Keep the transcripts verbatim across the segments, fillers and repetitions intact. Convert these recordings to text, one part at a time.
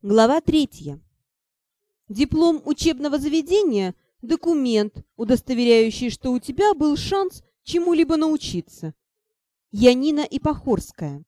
Глава третья. Диплом учебного заведения – документ, удостоверяющий, что у тебя был шанс чему-либо научиться. Янина Ипохорская.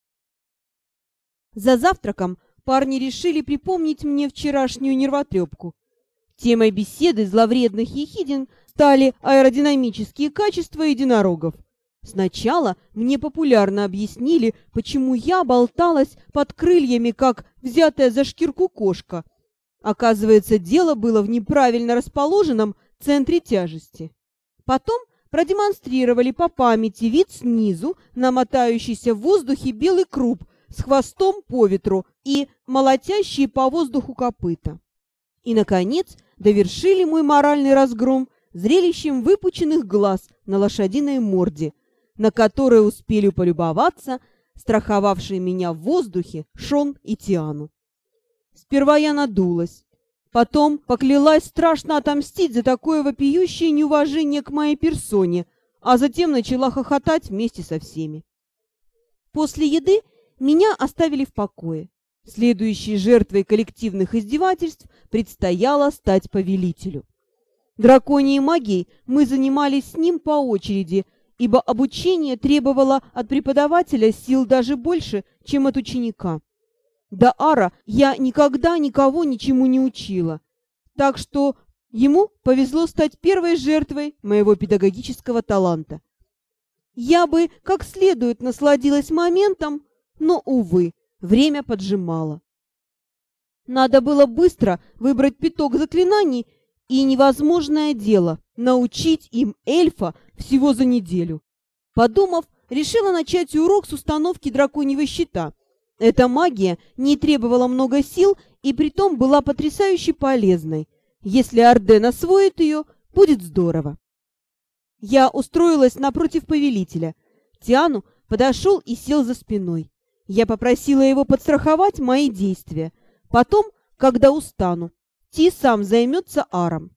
За завтраком парни решили припомнить мне вчерашнюю нервотрепку. Темой беседы зловредных ехидин стали аэродинамические качества единорогов. Сначала мне популярно объяснили, почему я болталась под крыльями, как взятая за шкирку кошка. Оказывается, дело было в неправильно расположенном центре тяжести. Потом продемонстрировали по памяти вид снизу, намотающийся в воздухе белый круп с хвостом по ветру и молотящие по воздуху копыта. И, наконец, довершили мой моральный разгром зрелищем выпученных глаз на лошадиной морде, на которые успели полюбоваться страховавшие меня в воздухе Шон и Тиану. Сперва я надулась, потом поклялась страшно отомстить за такое вопиющее неуважение к моей персоне, а затем начала хохотать вместе со всеми. После еды меня оставили в покое. Следующей жертвой коллективных издевательств предстояло стать повелителю. Драконьей магией мы занимались с ним по очереди, ибо обучение требовало от преподавателя сил даже больше, чем от ученика. До Ара я никогда никого ничему не учила, так что ему повезло стать первой жертвой моего педагогического таланта. Я бы как следует насладилась моментом, но, увы, время поджимало. Надо было быстро выбрать пяток заклинаний, и невозможное дело — научить им эльфа всего за неделю. Подумав, решила начать урок с установки драконьего щита. Эта магия не требовала много сил и притом была потрясающе полезной. Если Арден освоит ее, будет здорово. Я устроилась напротив повелителя. Тиану подошел и сел за спиной. Я попросила его подстраховать мои действия. Потом, когда устану, Ти сам займется Аром.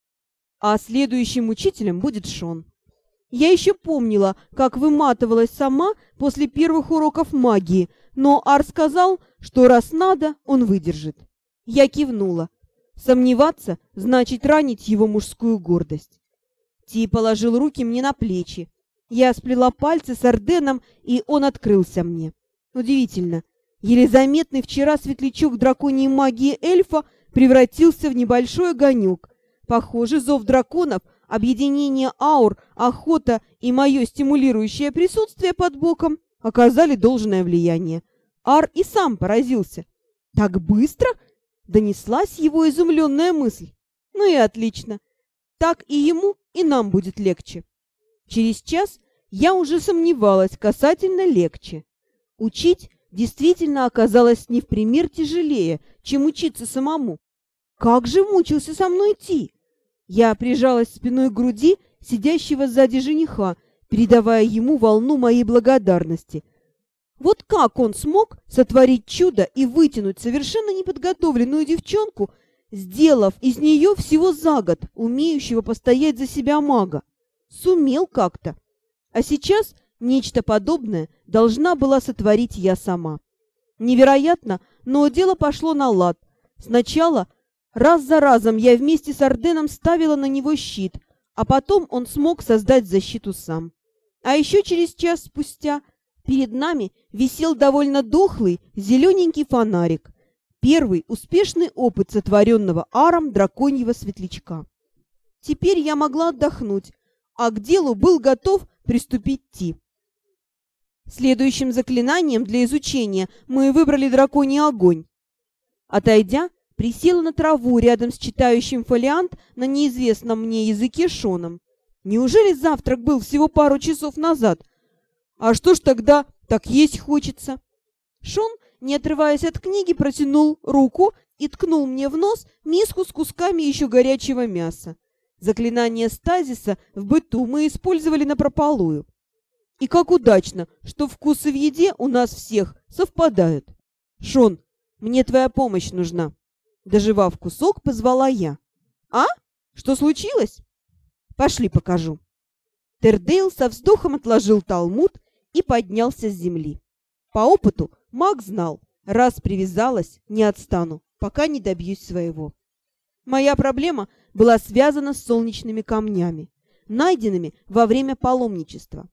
А следующим учителем будет Шон. Я еще помнила, как выматывалась сама после первых уроков магии, но Ар сказал, что раз надо, он выдержит. Я кивнула. Сомневаться значит ранить его мужскую гордость. Ти положил руки мне на плечи. Я сплела пальцы с Арденом, и он открылся мне. Удивительно, еле заметный вчера светлячок драконьей магии эльфа превратился в небольшой огонек. Похоже, зов драконов, объединение аур, охота и мое стимулирующее присутствие под боком оказали должное влияние. Ар и сам поразился. «Так быстро?» — донеслась его изумленная мысль. «Ну и отлично. Так и ему, и нам будет легче». Через час я уже сомневалась касательно легче. Учить действительно оказалось не в пример тяжелее, чем учиться самому. Как же мучился со мной Ти! Я прижалась спиной к груди сидящего сзади жениха, передавая ему волну моей благодарности. Вот как он смог сотворить чудо и вытянуть совершенно неподготовленную девчонку, сделав из нее всего за год умеющего постоять за себя мага? Сумел как-то. А сейчас нечто подобное должна была сотворить я сама. Невероятно, но дело пошло на лад. Сначала раз за разом я вместе с Арденом ставила на него щит, а потом он смог создать защиту сам. А еще через час спустя перед нами висел довольно дохлый зелененький фонарик. Первый успешный опыт сотворенного Аром драконьего светлячка. Теперь я могла отдохнуть, а к делу был готов приступить Ти. Следующим заклинанием для изучения мы выбрали драконий огонь. Отойдя, присела на траву рядом с читающим фолиант на неизвестном мне языке Шоном. Неужели завтрак был всего пару часов назад? А что ж тогда так есть хочется? Шон, не отрываясь от книги, протянул руку и ткнул мне в нос миску с кусками еще горячего мяса. Заклинание стазиса в быту мы использовали напропалую. И как удачно, что вкусы в еде у нас всех совпадают. Шон, мне твоя помощь нужна. Доживав кусок, позвала я. «А? Что случилось?» «Пошли покажу». Тердейл со вздохом отложил талмуд и поднялся с земли. По опыту маг знал, Раз привязалась, не отстану, пока не добьюсь своего. Моя проблема была связана с солнечными камнями, найденными во время паломничества.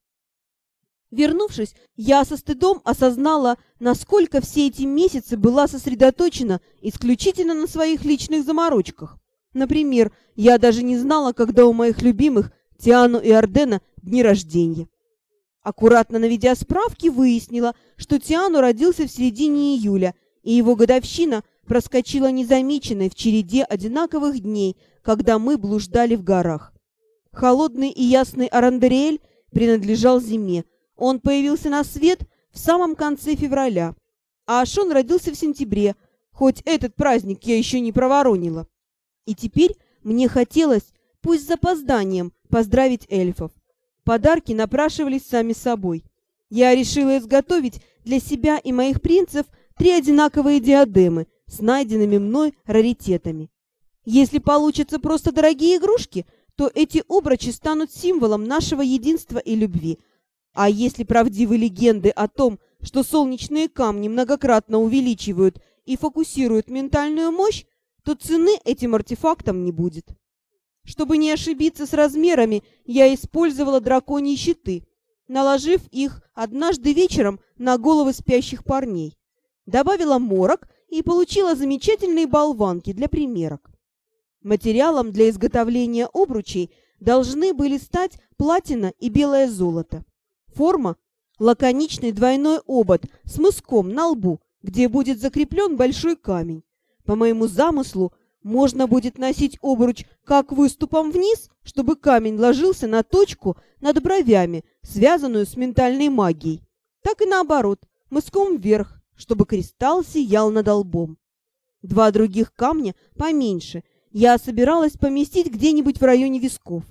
Вернувшись, я со стыдом осознала, насколько все эти месяцы была сосредоточена исключительно на своих личных заморочках. Например, я даже не знала, когда у моих любимых Тиану и Ардена дни рождения. Аккуратно наведя справки, выяснила, что Тиану родился в середине июля, и его годовщина проскочила незамеченной в череде одинаковых дней, когда мы блуждали в горах. Холодный и ясный Арандериэль принадлежал зиме. Он появился на свет в самом конце февраля, а Ашон родился в сентябре, хоть этот праздник я еще не проворонила. И теперь мне хотелось, пусть с запозданием, поздравить эльфов. Подарки напрашивались сами собой. Я решила изготовить для себя и моих принцев три одинаковые диадемы с найденными мной раритетами. Если получатся просто дорогие игрушки, то эти обручи станут символом нашего единства и любви. А если правдивы легенды о том, что солнечные камни многократно увеличивают и фокусируют ментальную мощь, то цены этим артефактам не будет. Чтобы не ошибиться с размерами, я использовала драконьи щиты, наложив их однажды вечером на головы спящих парней. Добавила морок и получила замечательные болванки для примерок. Материалом для изготовления обручей должны были стать платина и белое золото. Форма – лаконичный двойной обод с мыском на лбу, где будет закреплен большой камень. По моему замыслу, можно будет носить обруч как выступом вниз, чтобы камень ложился на точку над бровями, связанную с ментальной магией, так и наоборот, мыском вверх, чтобы кристалл сиял над лбом. Два других камня поменьше я собиралась поместить где-нибудь в районе висков.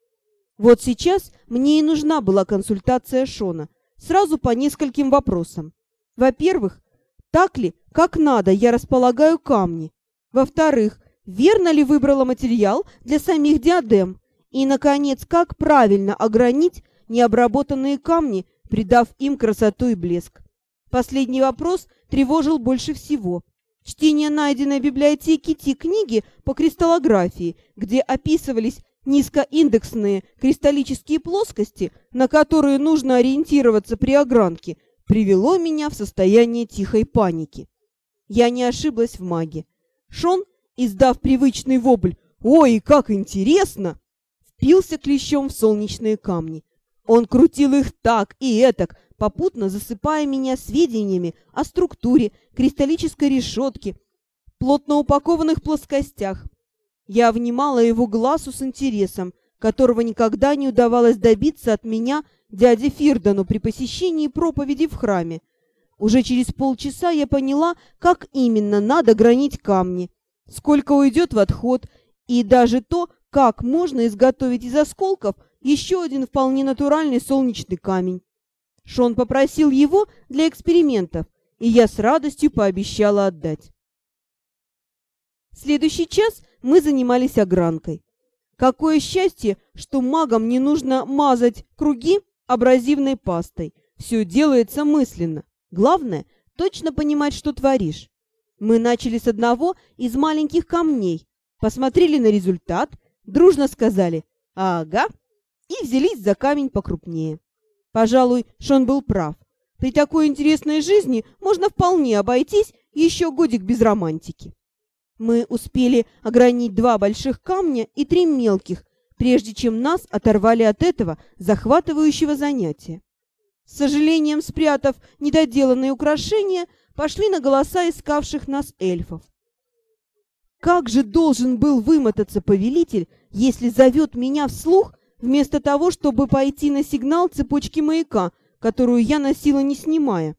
Вот сейчас мне и нужна была консультация Шона, сразу по нескольким вопросам. Во-первых, так ли, как надо, я располагаю камни? Во-вторых, верно ли выбрала материал для самих диадем? И, наконец, как правильно огранить необработанные камни, придав им красоту и блеск? Последний вопрос тревожил больше всего. Чтение найденной в библиотеке Ти книги по кристаллографии, где описывались низкоиндексные кристаллические плоскости, на которые нужно ориентироваться при огранке, привело меня в состояние тихой паники. Я не ошиблась в маге. Шон, издав привычный вопль «Ой, как интересно!», впился клещом в солнечные камни. Он крутил их так и этак, попутно засыпая меня сведениями о структуре кристаллической решетки, плотно упакованных плоскостях. Я внимала его глазу с интересом, которого никогда не удавалось добиться от меня дяде Фирдану при посещении проповеди в храме. Уже через полчаса я поняла, как именно надо гранить камни, сколько уйдет в отход, и даже то, как можно изготовить из осколков еще один вполне натуральный солнечный камень. Шон попросил его для экспериментов, и я с радостью пообещала отдать. Следующий час мы занимались огранкой. Какое счастье, что магам не нужно мазать круги абразивной пастой. Все делается мысленно. Главное – точно понимать, что творишь. Мы начали с одного из маленьких камней, посмотрели на результат, дружно сказали «Ага» и взялись за камень покрупнее. Пожалуй, Шон был прав. При такой интересной жизни можно вполне обойтись еще годик без романтики. Мы успели огранить два больших камня и три мелких, прежде чем нас оторвали от этого захватывающего занятия. С сожалением спрятав недоделанные украшения, пошли на голоса искавших нас эльфов. Как же должен был вымотаться повелитель, если зовет меня вслух, вместо того, чтобы пойти на сигнал цепочки маяка, которую я носила не снимая?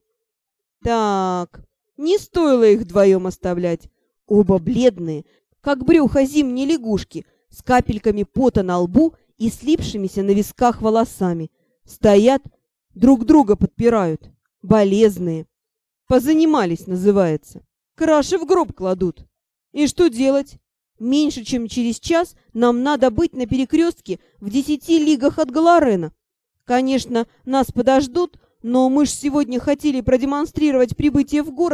Так, не стоило их вдвоем оставлять. Оба бледные, как брюхо зимней лягушки, с капельками пота на лбу и слипшимися на висках волосами. Стоят, друг друга подпирают. Болезные. Позанимались, называется. Краши в гроб кладут. И что делать? Меньше чем через час нам надо быть на перекрестке в десяти лигах от Галарена. Конечно, нас подождут, но мы ж сегодня хотели продемонстрировать прибытие в город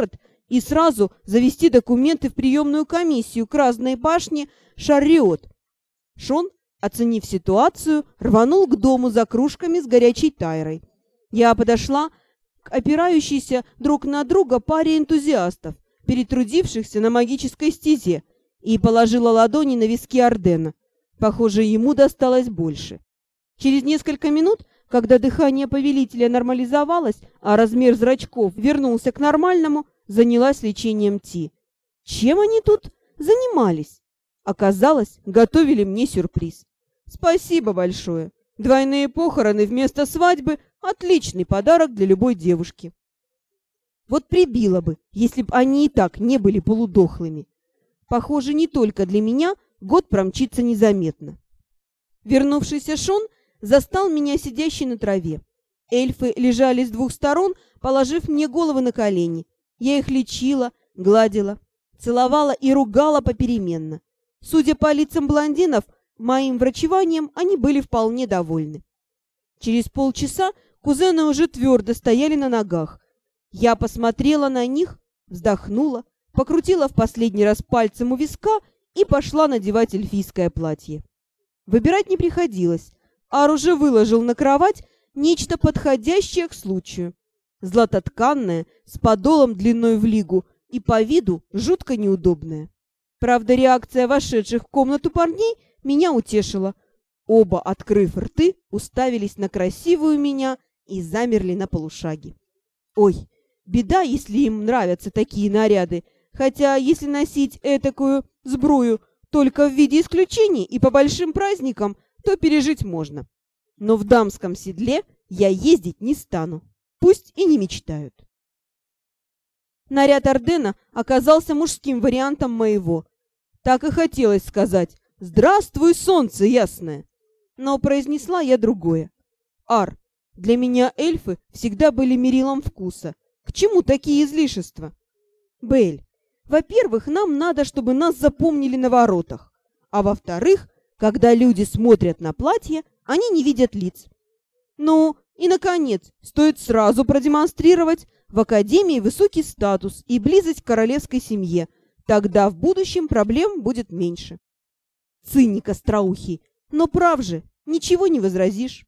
и сразу завести документы в приемную комиссию Красной башни Шарриот. Шон, оценив ситуацию, рванул к дому за кружками с горячей тайрой. Я подошла к опирающейся друг на друга паре энтузиастов, перетрудившихся на магической стезе, и положила ладони на виски Ардена. Похоже, ему досталось больше. Через несколько минут, когда дыхание повелителя нормализовалось, а размер зрачков вернулся к нормальному, занялась лечением Ти. Чем они тут занимались? Оказалось, готовили мне сюрприз. Спасибо большое. Двойные похороны вместо свадьбы – отличный подарок для любой девушки. Вот прибило бы, если бы они и так не были полудохлыми. Похоже, не только для меня год промчится незаметно. Вернувшийся Шон застал меня сидящей на траве. Эльфы лежали с двух сторон, положив мне головы на колени. Я их лечила, гладила, целовала и ругала попеременно. Судя по лицам блондинов, моим врачеванием они были вполне довольны. Через полчаса кузены уже твердо стояли на ногах. Я посмотрела на них, вздохнула, покрутила в последний раз пальцем у виска и пошла надевать эльфийское платье. Выбирать не приходилось. Ар уже выложил на кровать нечто подходящее к случаю. Златотканное, с подолом длиной в лигу и по виду жутко неудобное. Правда, реакция вошедших в комнату парней меня утешила. Оба, открыв рты, уставились на красивую меня и замерли на полушаге. Ой, беда, если им нравятся такие наряды, хотя если носить этакую сбрую только в виде исключений и по большим праздникам, то пережить можно. Но в дамском седле я ездить не стану. Пусть и не мечтают. Наряд Ардена оказался мужским вариантом моего. Так и хотелось сказать «Здравствуй, солнце ясное!» Но произнесла я другое. «Ар, для меня эльфы всегда были мерилом вкуса. К чему такие излишества?» «Бель, во-первых, нам надо, чтобы нас запомнили на воротах. А во-вторых, когда люди смотрят на платье, они не видят лиц. Ну, и, наконец, стоит сразу продемонстрировать в Академии высокий статус и близость к королевской семье. Тогда в будущем проблем будет меньше». Циник остроухий, но прав же, ничего не возразишь.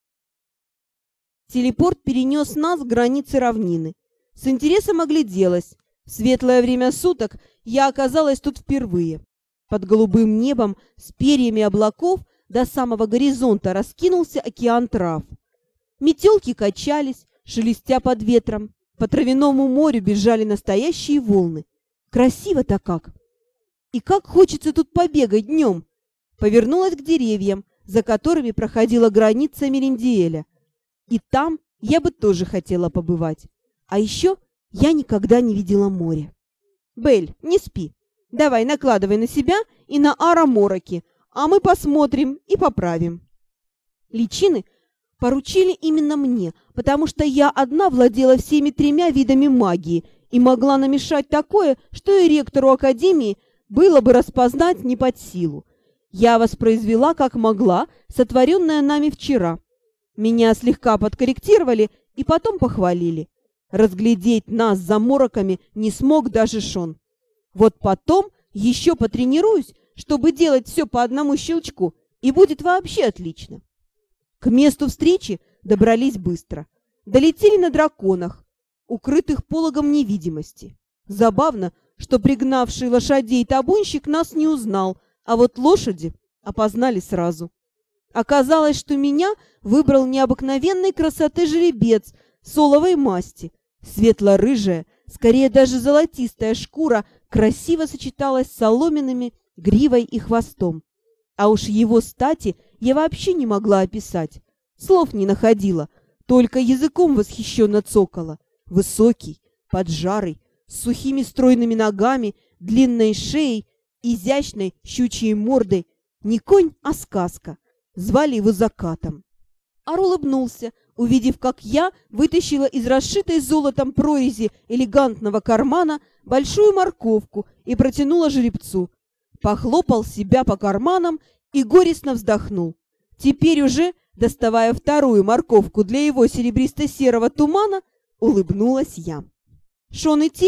Телепорт перенес нас к границе равнины. С интересом огляделась. В светлое время суток я оказалась тут впервые. Под голубым небом с перьями облаков до самого горизонта раскинулся океан трав. Метелки качались, шелестя под ветром. По травяному морю бежали настоящие волны. Красиво-то как! И как хочется тут побегать днем! Повернулась к деревьям, за которыми проходила граница Мериндиэля. И там я бы тоже хотела побывать. А еще я никогда не видела море. Бель, не спи. Давай накладывай на себя и на Ара мороки, а мы посмотрим и поправим. Личины поручили именно мне, потому что я одна владела всеми тремя видами магии и могла намешать такое, что и ректору Академии было бы распознать не под силу. Я воспроизвела, как могла, сотворенное нами вчера. Меня слегка подкорректировали и потом похвалили. Разглядеть нас за мороками не смог даже Шон. Вот потом еще потренируюсь, чтобы делать все по одному щелчку, и будет вообще отлично. К месту встречи добрались быстро. Долетели на драконах, укрытых пологом невидимости. Забавно, что пригнавший лошадей табунщик нас не узнал, а вот лошади опознали сразу. Оказалось, что меня выбрал необыкновенной красоты жеребец соловой масти. Светло-рыжая, скорее даже золотистая шкура красиво сочеталась с соломенными гривой и хвостом. А уж его стати я вообще не могла описать. Слов не находила, только языком восхищенно цокала. Высокий, поджарый, с сухими стройными ногами, длинной шеей, изящной щучьей мордой. Не конь, а сказка. Звали его Закатом. Ар улыбнулся, увидев, как я вытащила из расшитой золотом прорези элегантного кармана большую морковку и протянула жеребцу. Похлопал себя по карманам и горестно вздохнул. Теперь уже, доставая вторую морковку для его серебристо-серого тумана, улыбнулась я. Шон и Ти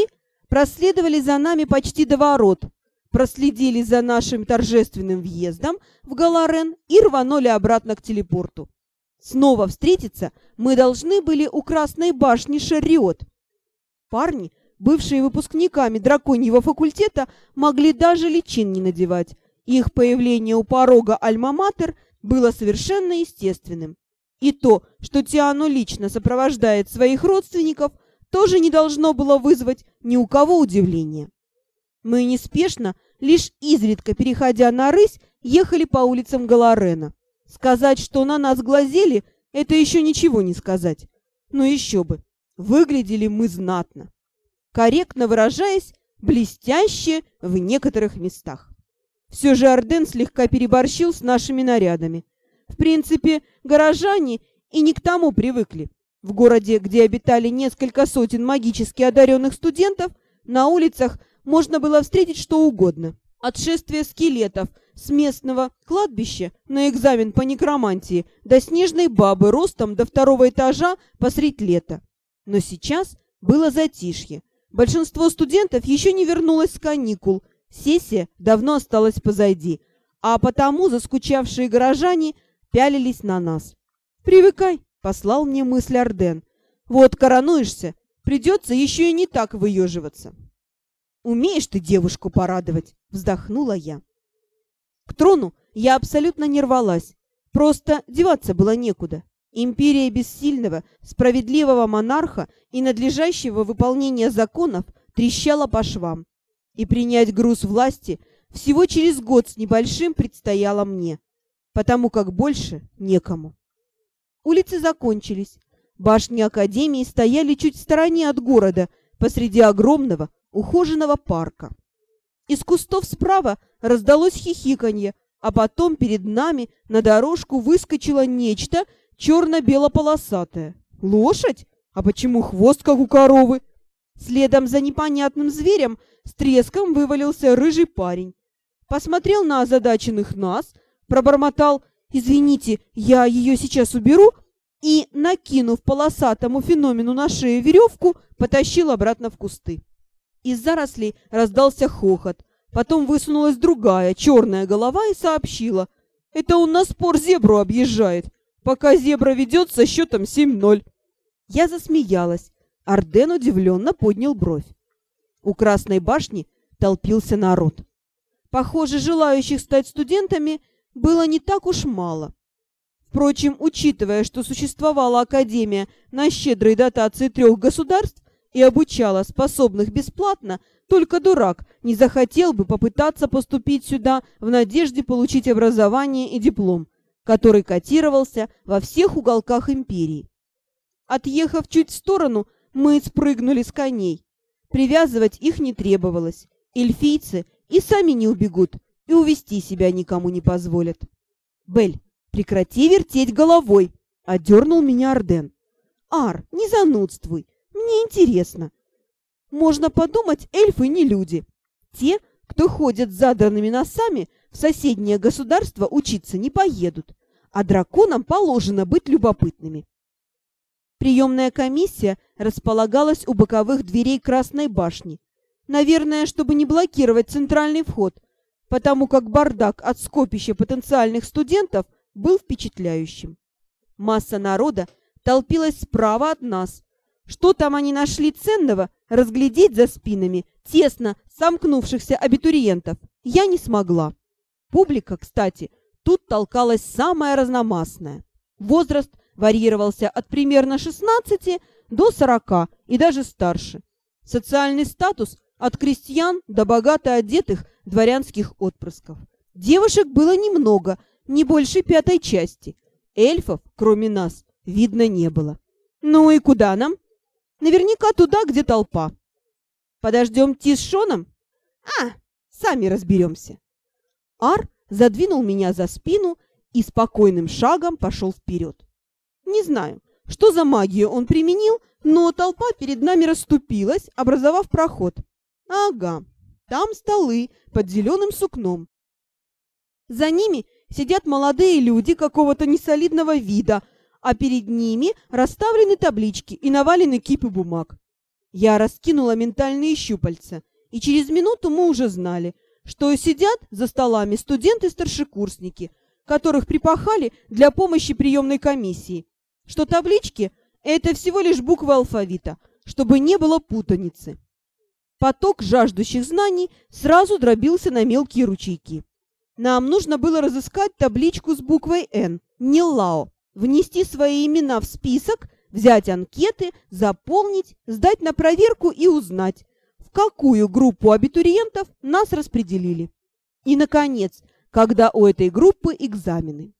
проследовали за нами почти до ворот, проследили за нашим торжественным въездом в Галарен и рванули обратно к телепорту. Снова встретиться мы должны были у Красной башни Шерриот. Парни, бывшие выпускниками драконьего факультета, могли даже личин не надевать. Их появление у порога Альма-Матер было совершенно естественным. И то, что Тиану лично сопровождает своих родственников, тоже не должно было вызвать ни у кого удивления. Мы неспешно, лишь изредка переходя на рысь, ехали по улицам Галарена. Сказать, что на нас глазели, это еще ничего не сказать. Но еще бы, выглядели мы знатно. Корректно выражаясь, блестяще в некоторых местах. Все же Арден слегка переборщил с нашими нарядами. В принципе, горожане и не к тому привыкли. В городе, где обитали несколько сотен магически одаренных студентов, на улицах можно было встретить что угодно. От шествия скелетов с местного кладбища на экзамен по некромантии до снежной бабы ростом до второго этажа посредь лета. Но сейчас было затишье. Большинство студентов еще не вернулось с каникул. Сессия давно осталась позади, а потому заскучавшие горожане пялились на нас. «Привыкай», — послал мне мысль Арден. «Вот коронуешься, придется еще и не так выеживаться». «Умеешь ты девушку порадовать», — вздохнула я. К трону я абсолютно не рвалась, просто деваться было некуда. Империя бессильного, справедливого монарха и надлежащего выполнения законов трещала по швам. И принять груз власти всего через год с небольшим предстояло мне, потому как больше некому. Улицы закончились. Башни Академии стояли чуть в стороне от города, посреди огромного, ухоженного парка. Из кустов справа раздалось хихиканье, а потом перед нами на дорожку выскочило нечто черно-бело-полосатое. Лошадь? А почему хвост, как у коровы? Следом за непонятным зверем с треском вывалился рыжий парень. Посмотрел на озадаченных нас, пробормотал «Извините, я ее сейчас уберу», и, накинув полосатому феномену на шею веревку, потащил обратно в кусты. Из зарослей раздался хохот. Потом высунулась другая, черная голова и сообщила: «Это он на спор зебру объезжает, пока зебра ведет со счетом семь ноль». Я засмеялась. Арден удивленно поднял бровь. У Красной башни толпился народ. Похоже, желающих стать студентами было не так уж мало. Впрочем, учитывая, что существовала академия на щедрой дотации трех государств и обучала способных бесплатно, только дурак не захотел бы попытаться поступить сюда в надежде получить образование и диплом, который котировался во всех уголках империи. Отъехав чуть в сторону, мы спрыгнули с коней. Привязывать их не требовалось. Эльфийцы и сами не убегут, и увести себя никому не позволят. «Бель, прекрати вертеть головой!» — одернул меня Арден. «Ар, не занудствуй, мне интересно. Можно подумать, эльфы не люди. Те, кто ходят с задранными носами, в соседнее государство учиться не поедут, а драконам положено быть любопытными». Приемная комиссия располагалась у боковых дверей Красной башни. Наверное, чтобы не блокировать центральный вход, потому как бардак от скопища потенциальных студентов был впечатляющим. Масса народа толпилась справа от нас. Что там они нашли ценного, разглядеть за спинами тесно сомкнувшихся абитуриентов я не смогла. Публика, кстати, тут толкалась самая разномастная. Возраст варьировался от примерно шестнадцати до сорока и даже старше. Социальный статус от крестьян до богато одетых дворянских отпрысков. Девушек было немного, не больше пятой части. Эльфов, кроме нас, видно не было. Ну и куда нам? Наверняка туда, где толпа. Подождем Ти с Шоном? А, сами разберемся. Ар задвинул меня за спину и спокойным шагом пошел вперед. Не знаю, что за магию он применил, но толпа перед нами расступилась, образовав проход. Ага, там столы под зеленым сукном. За ними сидят молодые люди какого-то несолидного вида, а перед ними расставлены таблички и навалены кипы бумаг. Я раскинула ментальные щупальца, и через минуту мы уже знали, что сидят за столами студенты-старшекурсники, которых припахали для помощи приемной комиссии, что таблички — это всего лишь буквы алфавита, чтобы не было путаницы. Поток жаждущих знаний сразу дробился на мелкие ручейки. Нам нужно было разыскать табличку с буквой «Н», Ниллао, внести свои имена в список, взять анкеты, заполнить, сдать на проверку и узнать, в какую группу абитуриентов нас распределили. И, наконец, когда у этой группы экзамены.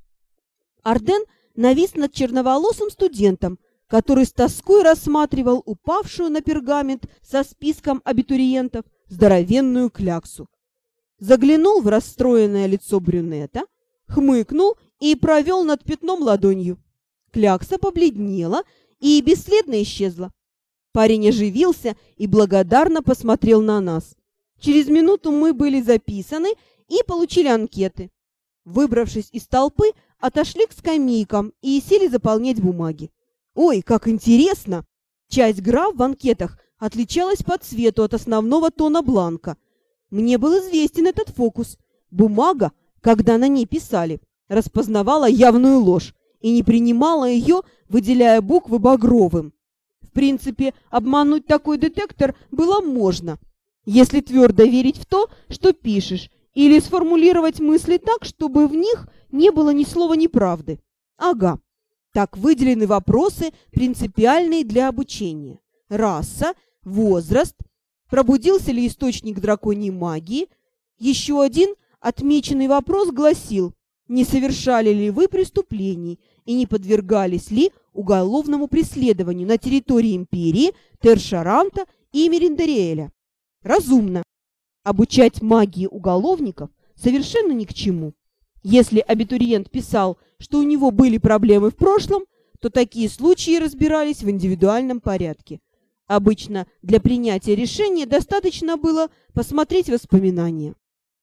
Арден навис над черноволосым студентом, который с тоской рассматривал упавшую на пергамент со списком абитуриентов здоровенную кляксу. Заглянул в расстроенное лицо брюнета, хмыкнул и провел над пятном ладонью. Клякса побледнела и бесследно исчезла. Парень оживился и благодарно посмотрел на нас. Через минуту мы были записаны и получили анкеты. Выбравшись из толпы, отошли к скамейкам и сели заполнять бумаги. Ой, как интересно! Часть граф в анкетах отличалась по цвету от основного тона бланка. Мне был известен этот фокус. Бумага, когда на ней писали, распознавала явную ложь и не принимала ее, выделяя буквы багровым. В принципе, обмануть такой детектор было можно, если твердо верить в то, что пишешь, или сформулировать мысли так, чтобы в них не было ни слова неправды. Ага. Так выделены вопросы, принципиальные для обучения. Раса, возраст, пробудился ли источник драконьей магии. Еще один отмеченный вопрос гласил: не совершали ли вы преступлений и не подвергались ли уголовному преследованию на территории империи, Тершаранта и Мериндариэля. Разумно. Обучать магии уголовников совершенно ни к чему. Если абитуриент писал, что у него были проблемы в прошлом, то такие случаи разбирались в индивидуальном порядке. Обычно для принятия решения достаточно было посмотреть воспоминания.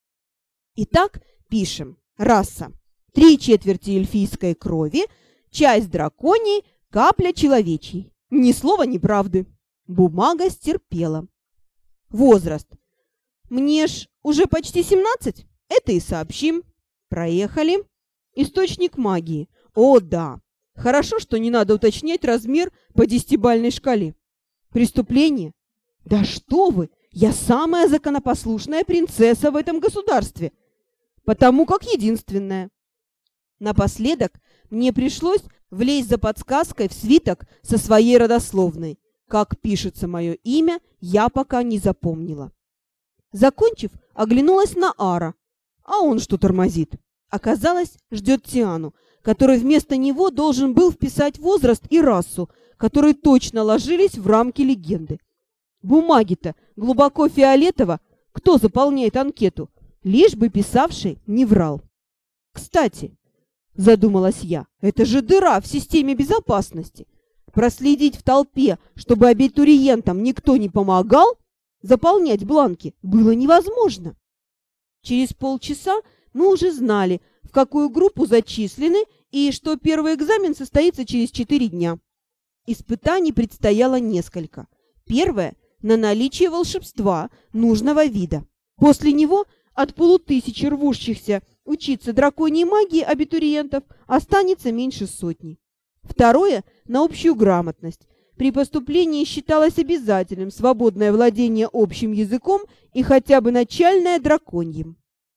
Итак, пишем. Раса. Три четверти эльфийской крови, часть драконьей, капля человечьей. Ни слова неправды. Бумага стерпела. Возраст. Мне ж уже почти семнадцать. Это и сообщим. Проехали. Источник магии. О, да. Хорошо, что не надо уточнять размер по десятибалльной шкале. Преступление? Да что вы! Я самая законопослушная принцесса в этом государстве. Потому как единственная. Напоследок мне пришлось влезть за подсказкой в свиток со своей родословной. Как пишется мое имя, я пока не запомнила. Закончив, оглянулась на Ара. А он что тормозит? Оказалось, ждет Тиану, который вместо него должен был вписать возраст и расу, которые точно ложились в рамки легенды. Бумаги-то глубоко фиолетово, кто заполняет анкету, лишь бы писавший не врал. Кстати, задумалась я, это же дыра в системе безопасности. Проследить в толпе, чтобы абитуриентам никто не помогал, заполнять бланки было невозможно. Через полчаса мы уже знали, в какую группу зачислены и что первый экзамен состоится через четыре дня. Испытаний предстояло несколько. Первое – на наличие волшебства нужного вида. После него от полутысячи рвущихся учиться драконьей магии абитуриентов останется меньше сотни. Второе – на общую грамотность. При поступлении считалось обязательным свободное владение общим языком и хотя бы начальное драконьим.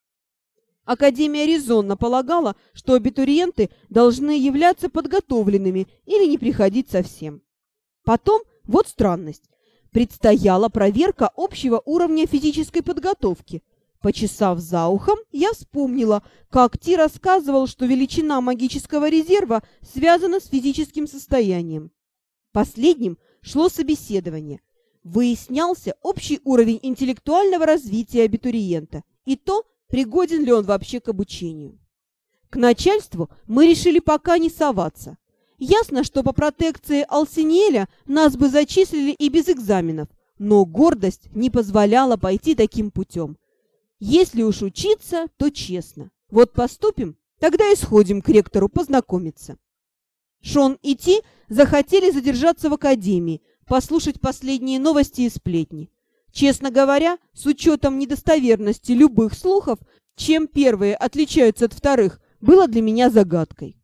Академия резонно полагала, что абитуриенты должны являться подготовленными или не приходить совсем. Потом, вот странность, предстояла проверка общего уровня физической подготовки. Почесав за ухом, я вспомнила, как Ти рассказывал, что величина магического резерва связана с физическим состоянием. Последним шло собеседование. Выяснялся общий уровень интеллектуального развития абитуриента и то, пригоден ли он вообще к обучению. К начальству мы решили пока не соваться. Ясно, что по протекции Алсиниэля нас бы зачислили и без экзаменов, но гордость не позволяла пойти таким путем. Если уж учиться, то честно. Вот поступим, тогда и сходим к ректору познакомиться. Шон и Ти захотели задержаться в академии, послушать последние новости и сплетни. Честно говоря, с учетом недостоверности любых слухов, чем первые отличаются от вторых, было для меня загадкой.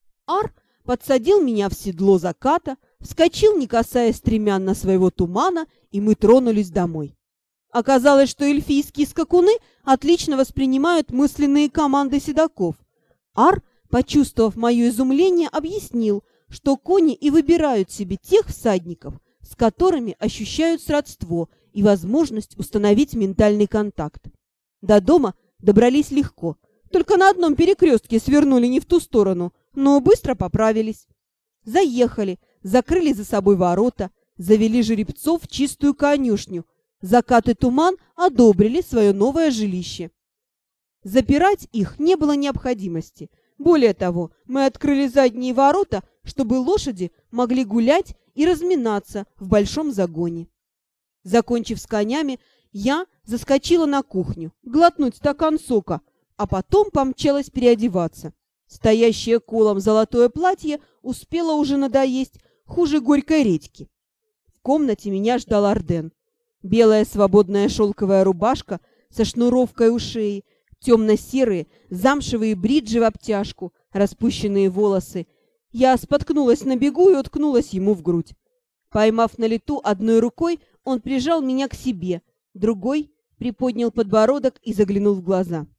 Ар подсадил меня в седло заката, вскочил, не касаясь стремян на своего тумана, и мы тронулись домой. Оказалось, что эльфийские скакуны отлично воспринимают мысленные команды седаков. Ар, почувствовав мое изумление, объяснил, что кони и выбирают себе тех всадников, с которыми ощущают сродство и возможность установить ментальный контакт. До дома добрались легко, только на одном перекрестке свернули не в ту сторону, но быстро поправились. Заехали, закрыли за собой ворота, завели жеребцов в чистую конюшню. Закат и Туман одобрили свое новое жилище. Запирать их не было необходимости. Более того, мы открыли задние ворота, чтобы лошади могли гулять и разминаться в большом загоне. Закончив с конями, я заскочила на кухню, глотнуть стакан сока, а потом помчалась переодеваться. Стоящее колом золотое платье успело уже надоесть хуже горькой редьки. В комнате меня ждал Арден. Белая свободная шелковая рубашка со шнуровкой у шеи, темно-серые замшевые бриджи в обтяжку, распущенные волосы. Я споткнулась на бегу и уткнулась ему в грудь. Поймав на лету одной рукой, он прижал меня к себе, другой приподнял подбородок и заглянул в глаза.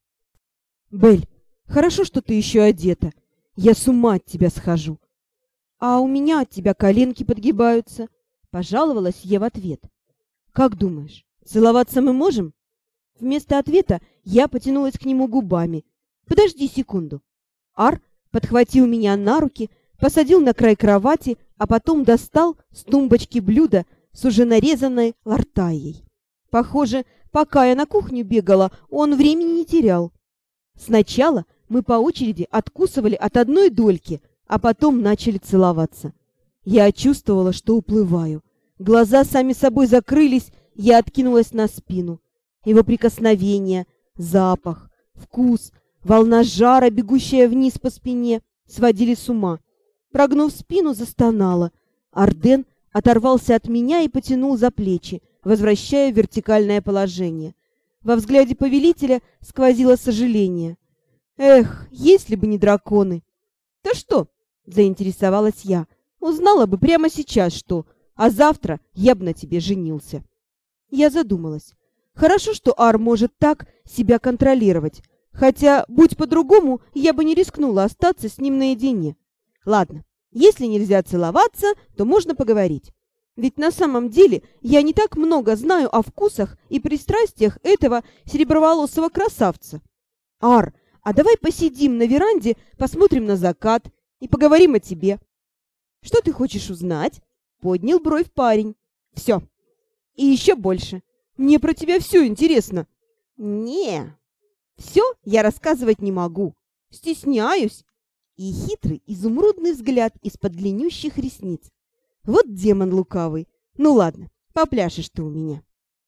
«Бель, хорошо, что ты еще одета. Я с ума от тебя схожу». «А у меня от тебя коленки подгибаются», — пожаловалась я в ответ. «Как думаешь, целоваться мы можем?» Вместо ответа я потянулась к нему губами. «Подожди секунду». Ар подхватил меня на руки, посадил на край кровати, а потом достал с тумбочки блюдо с уже нарезанной лартайей. Похоже, пока я на кухню бегала, он времени не терял. Сначала мы по очереди откусывали от одной дольки, а потом начали целоваться. Я чувствовала, что уплываю. Глаза сами собой закрылись, я откинулась на спину. Его прикосновение, запах, вкус, волна жара, бегущая вниз по спине, сводили с ума. Прогнув спину, застонала. Арден оторвался от меня и потянул за плечи, возвращая в вертикальное положение. Во взгляде повелителя сквозило сожаление. «Эх, если бы не драконы!» «Да что?» — заинтересовалась я. «Узнала бы прямо сейчас, что, а завтра я бы на тебе женился». Я задумалась. Хорошо, что Ар может так себя контролировать, хотя, будь по-другому, я бы не рискнула остаться с ним наедине. Ладно, если нельзя целоваться, то можно поговорить. Ведь на самом деле я не так много знаю о вкусах и пристрастиях этого сереброволосого красавца. Ар, а давай посидим на веранде, посмотрим на закат и поговорим о тебе. Что ты хочешь узнать? Поднял бровь парень. Все. И еще больше. Мне про тебя все интересно. Не, все я рассказывать не могу. Стесняюсь. И хитрый изумрудный взгляд из-под длиннющих ресниц. Вот демон лукавый. Ну ладно, попляшешь ты у меня.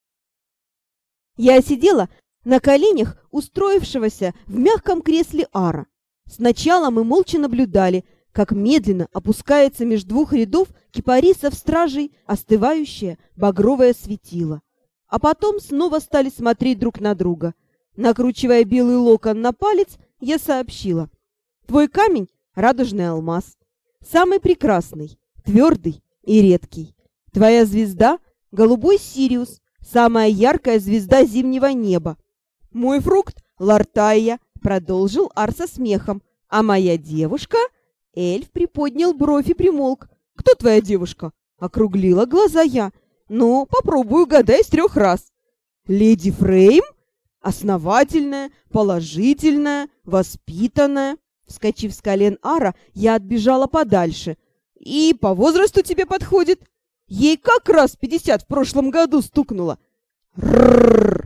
Я сидела на коленях устроившегося в мягком кресле Ара. Сначала мы молча наблюдали, как медленно опускается меж двух рядов кипарисов стражей остывающее багровое светило. А потом снова стали смотреть друг на друга. Накручивая белый локон на палец, я сообщила. Твой камень — радужный алмаз. Самый прекрасный, твердый и редкий. Твоя звезда — голубой Сириус, самая яркая звезда зимнего неба. Мой фрукт — лартайя, продолжил Ар со смехом. А моя девушка... Эльф приподнял бровь и примолк. «Кто твоя девушка?» — округлила глаза я. «Ну, попробую, угадай с трех раз». «Леди Фрейм? Основательная, положительная, воспитанная». Вскочив с колен Ара, я отбежала подальше. «И по возрасту тебе подходит. Ей как раз пятьдесят в прошлом году стукнуло». «Ррррр!»